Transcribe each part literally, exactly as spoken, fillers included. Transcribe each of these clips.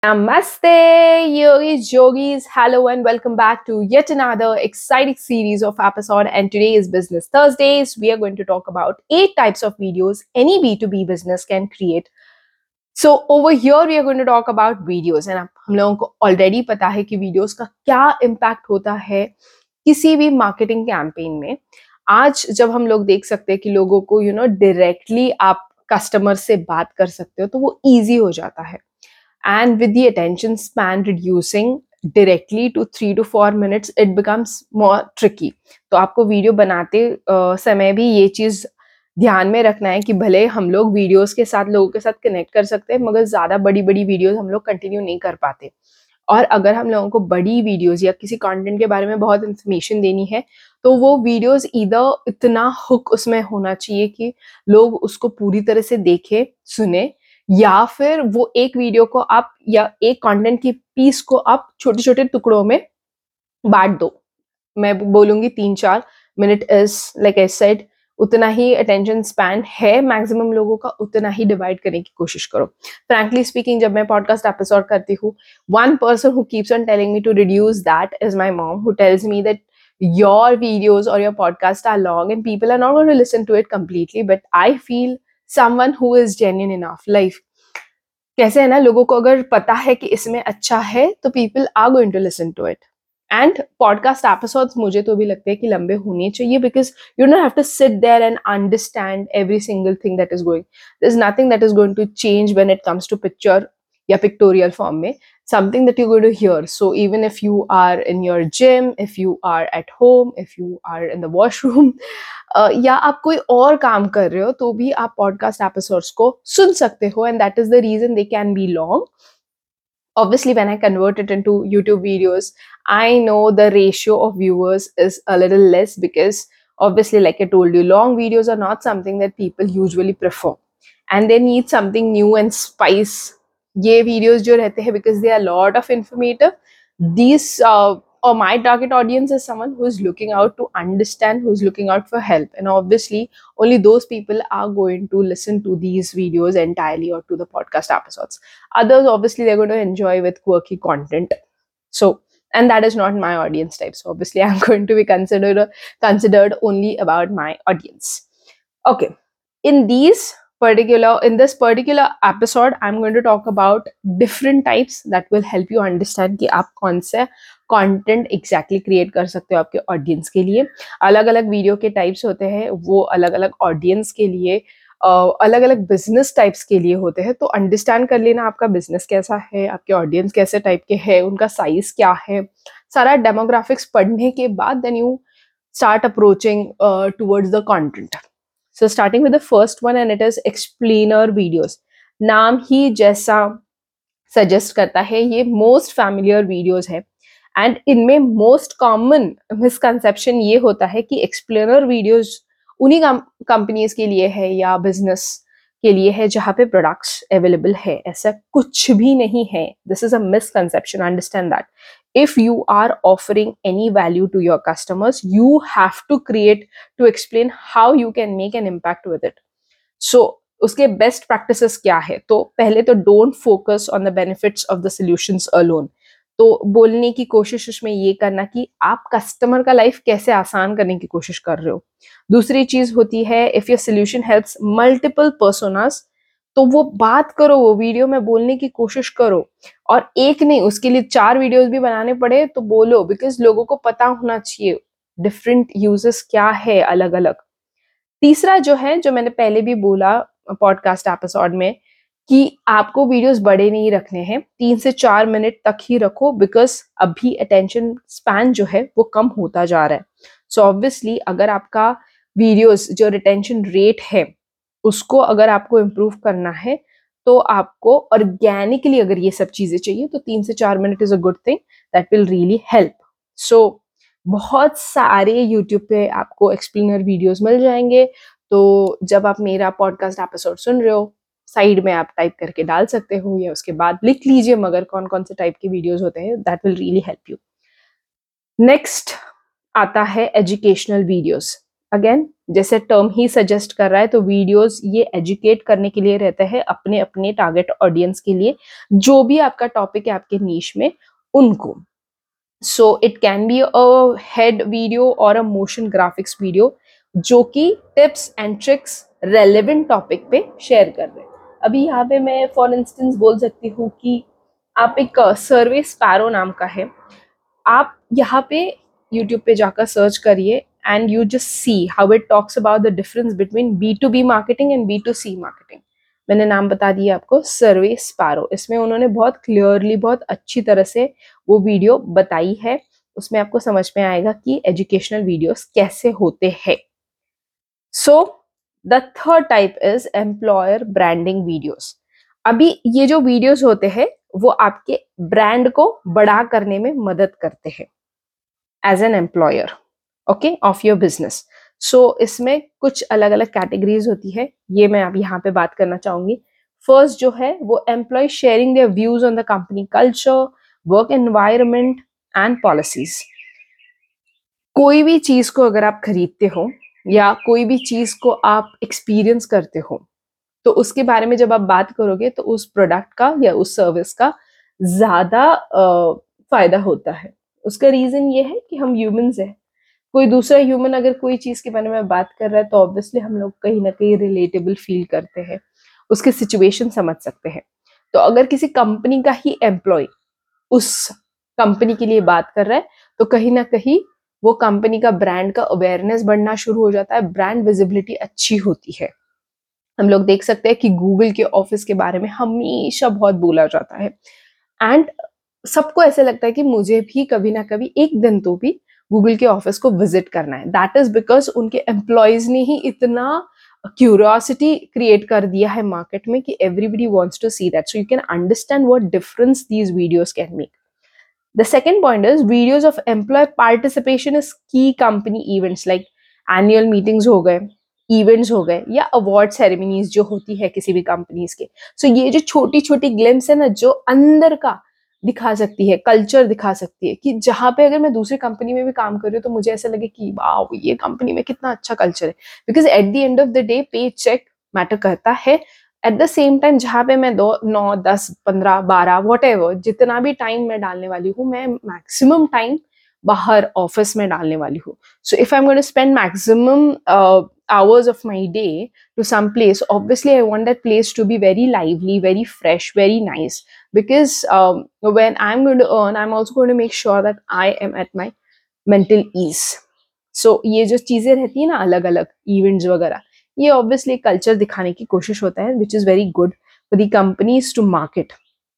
Namaste, yogis, yogis. Hello and welcome back to yet another exciting series of episode. And today is Business Thursdays. We are going to talk about eight types of videos any B two B business can create. So over here we are going to talk about videos. And हम लोगों को already पता है कि videos का क्या impact होता है किसी भी marketing campaign में. आज जब हम लोग देख सकते हैं कि लोगों को you know directly आप customer से बात कर सकते हो तो वो easy हो जाता है. And with the attention span reducing directly to three to four minutes, it becomes more tricky. तो आपको वीडियो बनाते uh, समय भी ये चीज़ ध्यान में रखना है कि भले हम लोग वीडियोस के साथ लोगों के साथ कनेक्ट कर सकते हैं मगर ज़्यादा बड़ी बड़ी वीडियोस हम लोग कंटिन्यू नहीं कर पाते. और अगर हम लोगों को बड़ी वीडियोस या किसी कंटेंट के बारे में बहुत इन्फॉर्मेशन देनी है तो वो वीडियोस इधर इतना हुक उसमें होना चाहिए कि लोग उसको पूरी तरह से देखें, सुने, या फिर वो एक वीडियो को आप या एक कंटेंट की पीस को आप छोटे छोटे टुकड़ों में बांट दो. मैं बोलूंगी तीन चार minute is like I said उतना ही अटेंशन स्पैन है मैक्सिमम लोगों का, उतना ही डिवाइड करने की कोशिश करो. फ्रैंकली स्पीकिंग, जब मैं पॉडकास्ट एपिसोड करती हूँ, one person who keeps on telling me to reduce that is my mom, who tells me that your videos or your podcast are long and people are not going to listen to it completely, but I feel someone who is genuine enough. Like कैसे है ना, लोगों को अगर पता है कि इसमें अच्छा है तो people are going to listen to it. And podcast episodes मुझे तो भी लगते हैं कि लंबे होने चाहिए because you don't have to sit there and understand every single thing that is going. There's nothing that is going to change when it comes to picture या pictorial form में. Something that you're going to hear. So even if you are in your gym, if you are at home, if you are in the washroom, uh, या आप कोई और काम कर रहे हो तो भी आप podcast episodes को सुन सकते हो, and that is the reason they can be long. Obviously, when I convert it into YouTube videos, I know the ratio of viewers is a little less because obviously, like I told you, long videos are not something that people usually prefer, and they need something new and spice. ये videos जो रहते हैं because they are a lot of informative. These uh, or my target audience is someone who is looking out to understand, who is looking out for help, and obviously only those people are going to listen to these videos entirely or to the podcast episodes. Others obviously they're going to enjoy with quirky content. So, and that is not my audience type. So obviously I'm going to be considered considered only about my audience. Okay, in these particular in this particular episode I'm going to talk about different types that will help you understand कि आप कौन से content exactly create कर सकते हो आपके audience के लिए. अलग अलग वीडियो के टाइप्स होते हैं, वो अलग अलग ऑडियंस के लिए, अलग अलग बिजनेस टाइप्स के लिए होते हैं. तो अंडरस्टैंड कर लेना आपका बिजनेस कैसा है, आपके ऑडियंस कैसे टाइप के हैं, उनका साइज क्या है, सारा डेमोग्राफिक्स पढ़ने के बाद then you start approaching towards the content. So starting with the first one, and it is explainer videos. नाम ही जैसा सजेस्ट करता है, ये मोस्ट फैमिलियर वीडियोस है. एंड इनमें मोस्ट कॉमन मिसकंसेप्शन ये होता है कि एक्सप्लेनर वीडियोस उन्हीं कंपनीज के लिए है या बिजनेस के लिए है जहाँ पे प्रोडक्ट्स अवेलेबल है. ऐसा कुछ भी नहीं है. This is a misconception. Understand that. If you are offering any value to your customers, you have to create to explain how you can make an impact with it. So, उसके best practices क्या है? तो पहले तो don't focus on the benefits of the solutions alone. तो बोलने की कोशिश उसमें ये करना कि आप कस्टमर का लाइफ कैसे आसान करने की कोशिश कर रहे हो. दूसरी चीज होती है if your solution helps multiple personas, तो वो बात करो, वो वीडियो में बोलने की कोशिश करो. और एक नहीं, उसके लिए चार वीडियोस भी बनाने पड़े तो बोलो, बिकॉज लोगों को पता होना चाहिए डिफरेंट यूजेस क्या है अलग अलग. तीसरा जो है, जो मैंने पहले भी बोला पॉडकास्ट एपिसोड में, कि आपको वीडियोस बड़े नहीं रखने हैं, तीन से चार मिनट तक ही रखो, बिकॉज अभी अटेंशन स्पैन जो है वो कम होता जा रहा है. सो ऑब्वियसली अगर आपका वीडियोस जो रिटेंशन रेट है उसको अगर आपको इम्प्रूव करना है तो आपको ऑर्गेनिकली अगर ये सब चीजें चाहिए तो तीन से चार minute is a good thing that will really help. So बहुत सारे यूट्यूब पे आपको एक्सप्लेनर वीडियोस मिल जाएंगे. तो जब आप मेरा पॉडकास्ट एपिसोड सुन रहे हो, साइड में आप टाइप करके डाल सकते हो या उसके बाद लिख लीजिए मगर कौन कौन से टाइप के वीडियोस होते हैं. That will really help you. Next आता है एजुकेशनल वीडियोस. अगेन जैसे टर्म ही सजेस्ट कर रहा है, तो वीडियोस ये एजुकेट करने के लिए रहते हैं अपने अपने टारगेट ऑडियंस के लिए, जो भी आपका टॉपिक है आपके नीश में उनको. So it can be a head video और अ मोशन ग्राफिक्स वीडियो जो कि tips and tricks relevant topic पे शेयर कर रहे हैं. अभी यहाँ पे मैं फॉर इंस्टेंस बोल सकती हूँ कि आप एक सर्वे स्पैरो नाम का है, आप यहाँ पे यूट्यूब पे जाकर सर्च करिए and you just see how it talks about the difference between B to B marketing and B to C marketing. मैंने नाम बता दिया आपको, सर्वे स्पैरो. इसमें उन्होंने बहुत क्लियरली, बहुत अच्छी तरह से वो वीडियो बताई है. उसमें आपको समझ में आएगा कि एजुकेशनल वीडियोस कैसे होते हैं. So the third type is employer branding videos. अभी ये जो वीडियोस होते हैं वो आपके ब्रांड को बड़ा करने में मदद करते हैं as an employer, okay, of your business. So इसमें कुछ अलग अलग कैटेगरीज होती है, ये मैं अब यहाँ पे बात करना चाहूंगी. फर्स्ट जो है वो employee sharing their views on the company culture, work environment and policies. कोई भी चीज को अगर आप खरीदते हो या कोई भी चीज को आप एक्सपीरियंस करते हो, तो उसके बारे में जब आप बात करोगे तो उस प्रोडक्ट का या उस सर्विस का ज्यादा अ, फायदा होता है. उसका रीजन ये है कि हम ह्यूमंस हैं. कोई दूसरा ह्यूमन अगर कोई चीज के बारे में बात कर रहा है तो ऑब्वियसली हम लोग कहीं ना कहीं रिलेटेबल फील करते हैं, उसके सिचुएशन समझ सकते हैं. तो अगर किसी कंपनी का ही एम्प्लॉय उस कंपनी के लिए बात कर रहा है तो कहीं ना कहीं वो कंपनी का ब्रांड का अवेयरनेस बढ़ना शुरू हो जाता है, ब्रांड विजिबिलिटी अच्छी होती है. हम लोग देख सकते हैं कि गूगल के ऑफिस के बारे में हमेशा बहुत बोला जाता है एंड सबको ऐसे लगता है कि मुझे भी कभी ना कभी एक दिन तो भी गूगल के ऑफिस को विजिट करना है. दैट इज बिकॉज उनके एम्प्लॉयज ने ही इतना क्यूरियोसिटी क्रिएट कर दिया है मार्केट में कि everybody wants to see that. So you can understand what difference these videos can make. The second point is videos of employee participation is key company events like annual meetings हो गए, events हो गए या award ceremonies जो होती है किसी भी कंपनीज के. सो so, ये जो छोटी छोटी ग्लिम्स है ना, जो अंदर का दिखा सकती है, कल्चर दिखा सकती है, कि जहाँ पे अगर मैं दूसरी कंपनी में भी काम कर रही हूँ तो मुझे ऐसा लगे कि वाह ये कंपनी में कितना अच्छा कल्चर है. Because at the end of the day pay check matter करता है. एट द सेम टाइम जहाँ पे मैं दो नौ दस पंद्रह बारह वट एवर जितना भी टाइम मैं डालने वाली हूँ, मैं मैक्सिमम टाइम बाहर ऑफिस में डालने वाली हूँ. So if I am going to spend maximum hours of my day to some place, obviously I want that place to be very lively, very fresh, very nice, because um, when I'm going to earn, I'm also going to make sure that I am at my mental ease. So ये जो चीजें रहती है ना अलग अलग events वगैरह, ये ऑब्वियसली कल्चर दिखाने की कोशिश होता है, which is very good for the companies to market.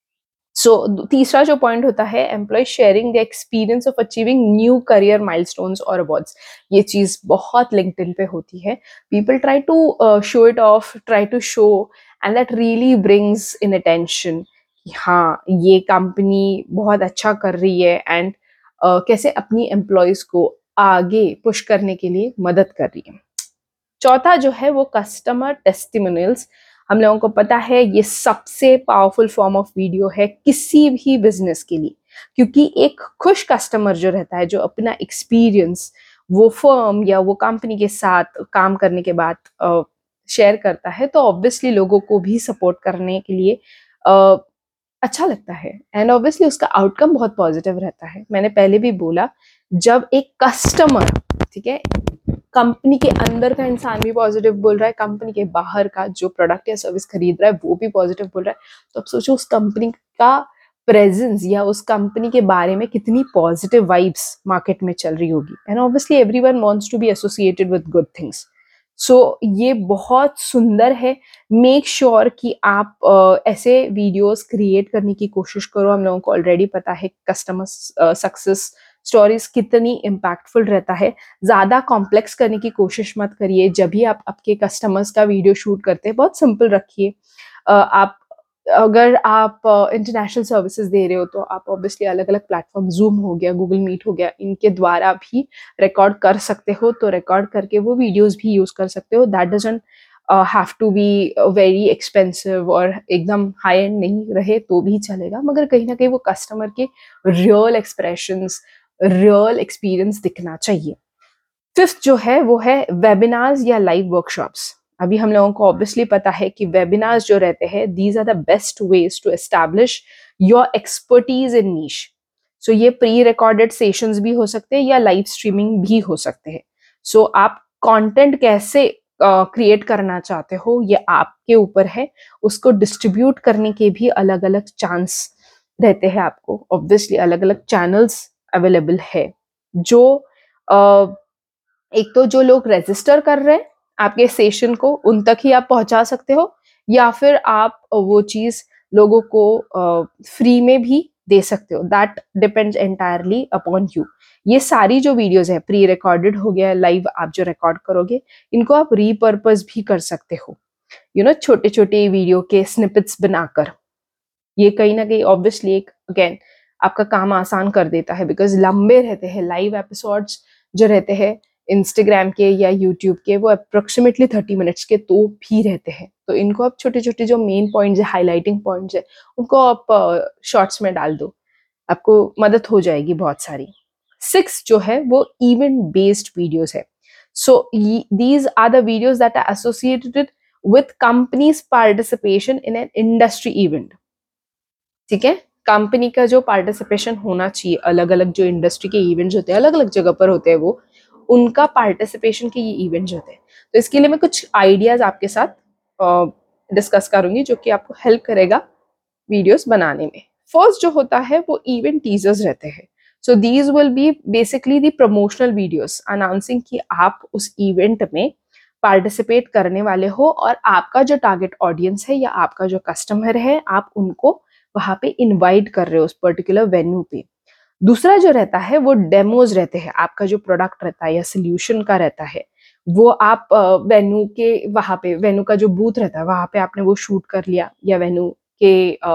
So तीसरा जो पॉइंट होता है, employee sharing the experience of achieving new career milestones और अवार्ड्स. ये चीज बहुत लिंक्डइन पे होती है. People try to show it off, try to show, and that really brings in attention कि हाँ ये कंपनी बहुत अच्छा कर रही है एंड uh, कैसे अपनी एम्प्लॉयज को आगे पुश करने के लिए मदद कर रही है. चौथा जो है वो कस्टमर टेस्टिमोनियल्स. हम लोगों को पता है ये सबसे पावरफुल फॉर्म ऑफ वीडियो है किसी भी बिजनेस के लिए, क्योंकि एक खुश कस्टमर जो रहता है, जो अपना एक्सपीरियंस वो फर्म या वो कंपनी के साथ काम करने के बाद शेयर uh, करता है, तो ऑब्वियसली लोगों को भी सपोर्ट करने के लिए uh, अच्छा लगता है एंड ऑब्वियसली उसका आउटकम बहुत पॉजिटिव रहता है. मैंने पहले भी बोला, जब एक कस्टमर, ठीक है, कंपनी के अंदर का इंसान भी पॉजिटिव बोल रहा है, कंपनी के बाहर का जो प्रोडक्ट या सर्विस खरीद रहा है वो भी पॉजिटिव बोल रहा है, तो अब सोचो उस कंपनी का प्रेजेंस या उस कंपनी के बारे में कितनी पॉजिटिव वाइब्स मार्केट में चल रही होगी. And obviously everyone wants to be associated with good things. So ये बहुत सुंदर है. मेक श्योर sure कि आप uh, ऐसे वीडियोस क्रिएट करने की कोशिश करो. हम लोगों को ऑलरेडी पता है कस्टमर सक्सेस स्टोरीज कितनी इम्पैक्टफुल रहता है. ज्यादा कॉम्प्लेक्स करने की कोशिश मत करिए. जब भी आप आपके कस्टमर्स का वीडियो शूट करते हैं, बहुत सिंपल रखिए. आप अगर आप इंटरनेशनल uh, सर्विसेज दे रहे हो तो आप ऑब्वियसली अलग अलग प्लेटफॉर्म, जूम हो गया, गूगल मीट हो गया, इनके द्वारा भी रिकॉर्ड कर सकते हो. तो रिकॉर्ड करके वो वीडियोस भी यूज कर सकते हो. That doesn't have to be very expensive और एकदम हाई एंड नहीं रहे तो भी चलेगा, मगर कहीं ना कहीं वो कस्टमर के रियल एक्सप्रेशंस, रियल एक्सपीरियंस दिखना चाहिए. फिफ्थ जो है वो है वेबिनार्स या लाइव वर्कशॉप्स। अभी हम लोगों को ऑब्वियसली पता है कि वेबिनार्स जो रहते हैं, these are the best ways to establish your expertise in niche. So ये प्री रिकॉर्डेड सेशंस भी हो सकते हैं या लाइव स्ट्रीमिंग भी हो सकते हैं। सो so, आप कंटेंट कैसे क्रिएट uh, करना चाहते हो ये आपके ऊपर है। उसको डिस्ट्रीब्यूट करने के भी अलग अलग चांस रहते हैं आपको। ऑब्वियसली अलग अलग चैनल्स अवेलेबल है। जो uh, एक तो जो लोग रजिस्टर कर रहे हैं आपके सेशन को, उन तक ही आप पहुंचा सकते हो, या फिर आप वो चीज लोगों को फ्री में भी दे सकते हो। That depends entirely upon you. ये सारी जो वीडियोस है, प्री रिकॉर्डेड हो गया, लाइव आप जो रिकॉर्ड करोगे, इनको आप रीपर्पस भी कर सकते हो, यू नो छोटे छोटे वीडियो के स्निपेट्स बनाकर। ये कहीं ना कहीं ऑब्वियसली एक अगेन आपका काम आसान कर देता है, बिकॉज लंबे रहते हैं लाइव एपिसोड्स जो रहते हैं इंस्टाग्राम के या यूट्यूब के, वो अप्रोक्सीमेटली थर्टी मिनट्स के तो भी रहते हैं। तो इनको आप छोटे छोटे जो मेन पॉइंट्स है, हाईलाइटिंग पॉइंट्स है, उनको आप शॉर्ट्स में डाल दो, आपको मदद हो जाएगी बहुत सारी। सिक्स जो है वो इवेंट बेस्ड वीडियोस है। So these are the videos that are associated with companies participation in an industry event. ठीक है, कंपनी का जो पार्टिसिपेशन होना चाहिए, अलग अलग जो इंडस्ट्री के इवेंट्स होते हैं, अलग अलग जगह पर होते हैं, वो उनका पार्टिसिपेशन के ये इवेंट्स होते हैं। तो इसके लिए मैं कुछ आइडियाज आपके साथ डिस्कस करूंगी जो कि आपको हेल्प करेगा वीडियोस बनाने में। फर्स्ट जो होता है वो इवेंट टीजर्स रहते हैं। So these will be basically the promotional videos announcing कि आप उस इवेंट में पार्टिसिपेट करने वाले हो, और आपका जो टारगेट ऑडियंस है या आपका जो कस्टमर है, आप उनको वहां पे इनवाइट कर रहे हो उस पर्टिकुलर वेन्यू पे। दूसरा जो रहता है वो डेमोज रहते हैं। आपका जो प्रोडक्ट रहता है या सोल्यूशन का रहता है, वो आप वेन्यू के वहां पे, वेन्यू का जो बूथ रहता है वहां पे आपने वो शूट कर लिया, या वेन्यू के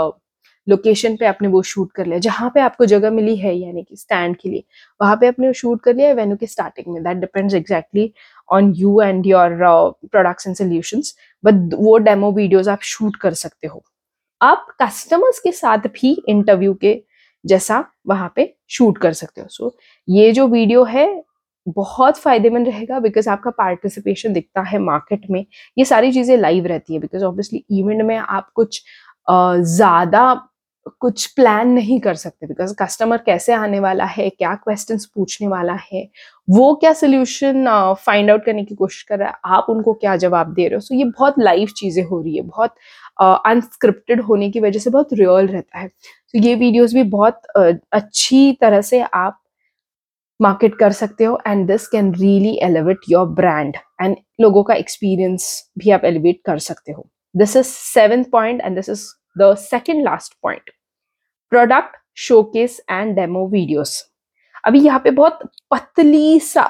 लोकेशन पे आपने वो शूट कर लिया, जहां पे आपको जगह मिली है यानी कि स्टैंड के लिए, वहां पे आपने शूट कर लिया वेन्यू के स्टार्टिंग में। That depends exactly on you and your products and solutions, but वो डेमो वीडियोज आप शूट कर सकते हो। आप कस्टमर्स के साथ भी इंटरव्यू के जैसा वहां पे शूट कर सकते हो। सो so, ये जो वीडियो है बहुत फायदेमंद रहेगा, बिकॉज आपका पार्टिसिपेशन दिखता है मार्केट में, ये सारी चीजें लाइव रहती है। बिकॉज ऑब्वियसली इवेंट में आप कुछ ज्यादा कुछ प्लान नहीं कर सकते, बिकॉज कस्टमर कैसे आने वाला है, क्या क्वेश्चंस पूछने वाला है, वो क्या सोल्यूशन फाइंड आउट करने की कोशिश कर रहा है, आप उनको क्या जवाब दे रहे हो। सो so, ये बहुत लाइव चीजें हो रही है, बहुत अनस्क्रिप्टेड uh, होने की वजह से बहुत रियल रहता है। तो so, ये वीडियोस भी बहुत uh, अच्छी तरह से आप मार्केट कर सकते हो, and this can really elevate your brand, and लोगों का एक्सपीरियंस भी आप एलिवेट कर सकते हो। This is seventh point and this is the second last point, product showcase and demo videos. अभी यहाँ पे बहुत पतली सा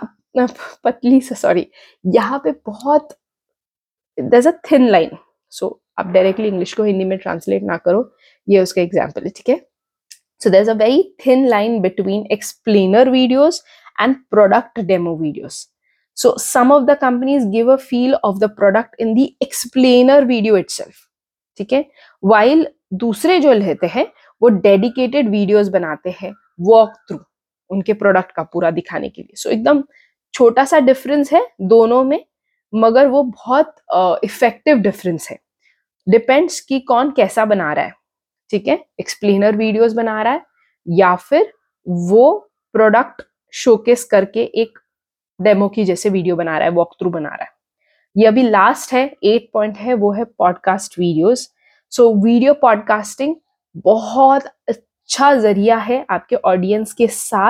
पतली सा सॉरी यहाँ पे बहुत there's a thin line, so आप डायरेक्टली इंग्लिश को हिंदी में ट्रांसलेट ना करो, ये उसका एग्जाम्पल है, ठीक है। So there's a very thin line between explainer videos and product demo videos. So some of the companies give a feel of the product in the explainer video itself, ठीक है, while दूसरे जो रहते हैं वो डेडिकेटेड वीडियोस बनाते हैं walk through उनके प्रोडक्ट का पूरा दिखाने के लिए। सो so, एकदम छोटा सा डिफरेंस है दोनों में, मगर वो बहुत इफेक्टिव uh, डिफरेंस है। डिपेंड्स कि कौन कैसा बना रहा है, ठीक है, एक्सप्लेनर वीडियोस बना रहा है या फिर वो प्रोडक्ट शोकेस करके एक डेमो की जैसे वीडियो बना रहा है, वॉक थ्रू बना रहा है। ये अभी लास्ट है, एट पॉइंट है, वो है podcast videos. So video podcasting बहुत अच्छा जरिया है आपके ऑडियंस के साथ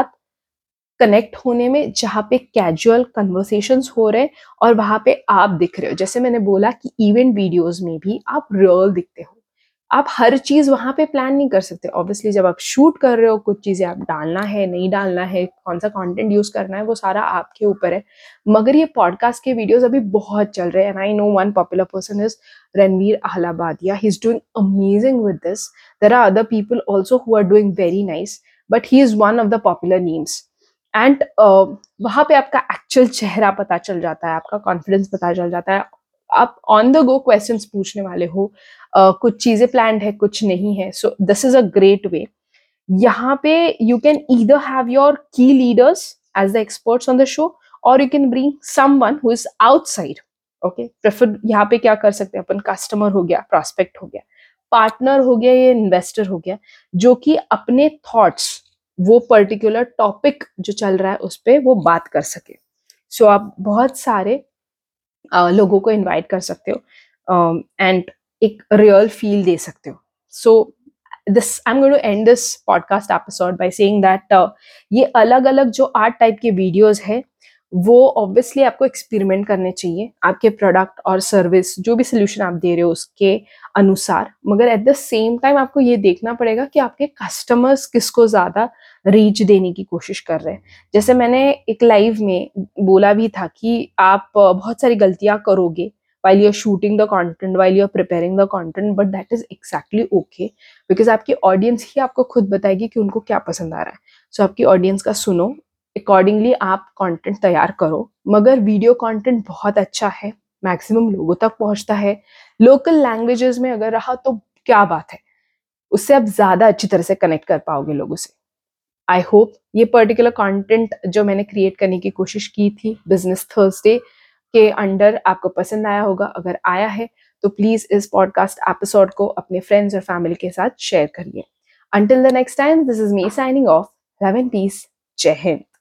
कनेक्ट होने में, जहाँ पे कैजुअल कन्वर्सेशंस हो रहे हैं और वहां पे आप दिख रहे हो। जैसे मैंने बोला कि इवेंट वीडियोस में भी आप रियल दिखते हो, आप हर चीज वहां पे प्लान नहीं कर सकते। ऑब्वियसली जब आप शूट कर रहे हो, कुछ चीजें आप डालना है, नहीं डालना है, कौन सा कंटेंट यूज करना है, वो सारा आपके ऊपर है। मगर ये पॉडकास्ट के वीडियोस अभी बहुत चल रहे हैं, and I know one popular person is Ranveer Allahbadia. He is doing amazing with this. There are other people also who are doing very nice, but he is one of the popular names. And वहां पे आपका actual चेहरा पता चल जाता है, आपका confidence पता चल जाता है, आप ऑन द गो क्वेश्चंस पूछने वाले हो, uh, कुछ चीजें प्लान्ड है, कुछ नहीं है। So this is a great way. यहाँ पे you can either have your key leaders as the experts on the show, और you can bring someone who is outside. Okay, prefer यहाँ पे क्या कर सकते हैं अपन, कस्टमर हो गया, प्रॉस्पेक्ट हो गया, पार्टनर हो गया, ये इन्वेस्टर हो गया, जो कि अपने थॉट्स वो पर्टिकुलर टॉपिक जो चल रहा है उस पर वो बात कर सके. सो so, आप बहुत सारे uh, लोगों को इनवाइट कर सकते हो एंड um, एक रियल फील दे सकते हो. So this I am going to end this podcast episode by saying that ये अलग अलग जो आर्ट टाइप के वीडियोस है वो ऑब्वियसली आपको एक्सपेरिमेंट करने चाहिए आपके प्रोडक्ट और सर्विस जो भी सोल्यूशन आप दे रहे हो उसके अनुसार, मगर एट द सेम टाइम आपको ये देखना पड़ेगा कि आपके कस्टमर्स किसको ज़्यादा रीच देने की कोशिश कर रहे हैं. जैसे मैंने एक लाइव में बोला भी था कि आप बहुत सारी गलतियां करोगे while you're shooting the content, while you're preparing the content, but that is exactly okay because आपकी ऑडियंस ही आपको खुद बताएगी कि उनको क्या पसंद आ रहा है. सो so, आपकी ऑडियंस का सुनो, अकॉर्डिंगली आप कंटेंट तैयार करो. मगर वीडियो कंटेंट बहुत अच्छा है, मैक्सिमम लोगों तक पहुंचता है, लोकल लैंग्वेजेस में अगर रहा तो क्या बात है, उससे आप ज़्यादा अच्छी तरह से कनेक्ट कर पाओगे लोगों से. आई होप ये पर्टिकुलर कंटेंट जो मैंने क्रिएट करने की कोशिश की थी बिजनेस थर्सडे के अंडर आपको पसंद आया होगा. अगर आया है तो प्लीज़ इस पॉडकास्ट एपिसोड को अपने फ्रेंड्स और फैमिली के साथ शेयर करिए. Until the next time, this is me signing off. Love and peace. जय हिंद.